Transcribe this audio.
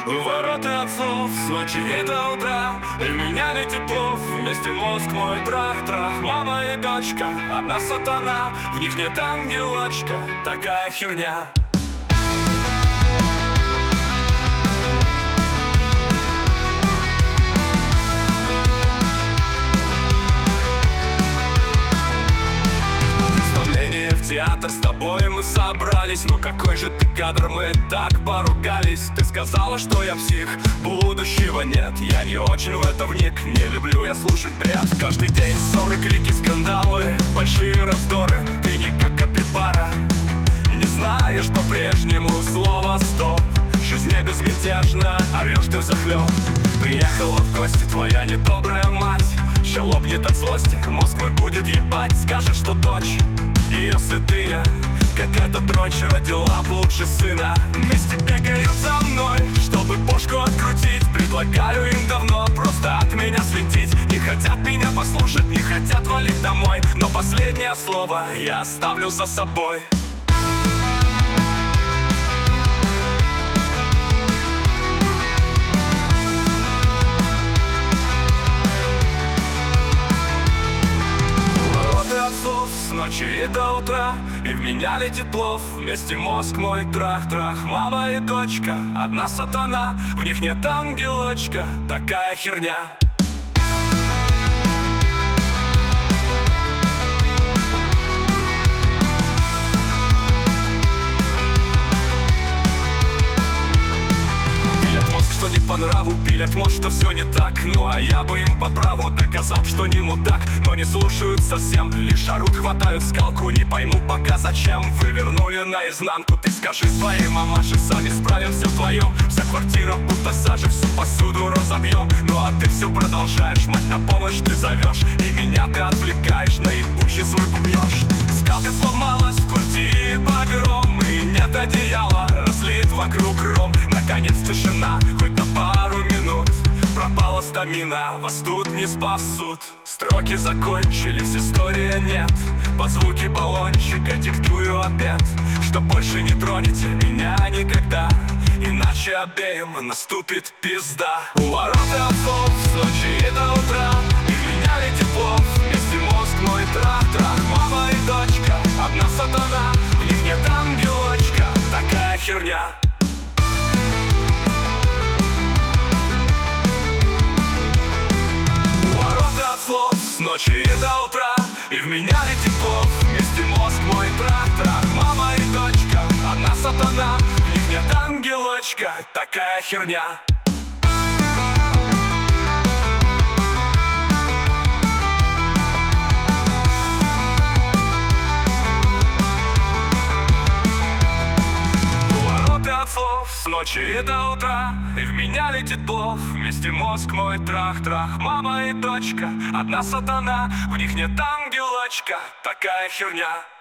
Ворота отцов с ночи и до утра, и меня не тепло, вместе мозг мой трах-трах. Мама и дочка, одна сатана, в них нет ангелочка, такая херня. Театр, с тобой мы собрались. Ну какой же ты кадр, мы так поругались. Ты сказала, что я псих, будущего нет. Я не очень в это вник, не люблю я слушать бред. Каждый день ссоры, крики, скандалы, большие раздоры. Ты не как капибара, не знаешь по-прежнему слова стоп. Жизнь не безмятежна, орешь ты взахлеб. Приехала в гости твоя недобрая мать, ща лопнет от злости, мозг мой будет ебать. Скажет, что дочь, и если ты, как эта дрочь, родила б лучше сына. Вместе бегают за мной, чтобы бошку открутить. Предлагаю им давно просто от меня светить. Не хотят меня послушать, не хотят валить домой, но последнее слово я оставлю за собой. С ночи и до утра, и в меня летит плов. Вместе мозг мой трах-трах. Мама и дочка, одна сатана, в них нет ангелочка, такая херня. Что не по нраву, пилят, может, что все не так. Ну а я бы им по праву доказал, что не мудак. Но не слушают совсем, лишь орут, хватают скалку. Не пойму пока зачем, вывернули наизнанку. Ты скажи своей мамаше, сами справимся вдвоем. Вся квартира будто сажа, всю посуду разобьем. Ну а ты все продолжаешь, мать на помощь ты зовешь, и меня ты отвлекаешь, на ебучий свой бубнешь. Скалка сломалась, в квартире погром, и нет одеяла, разлит вокруг ром. Наконец тишина, хоть на пару минут. Пропала стамина, вас тут не спасут. Строки закончились, истории нет. Под звуки баллончика диктую обед, что больше не тронете меня никогда, иначе обеим наступит пизда. У ворота отцов с ночи и до утра, и в меня летит плов. Вместе мозг мой трах-трах. Мама и дочка, одна сатана, в них нет ангелочка, такая херня. С ночи и до утра, и в меня летит плов. Вместе мозг мой трах-трах. Мама и дочка, одна сатана, в них нет ангелочка, такая херня. С ночи и до утра, и в меня летит плов. Вместе мозг мой трах-трах. Мама и дочка, одна сатана, в них нет ангелочка, такая херня.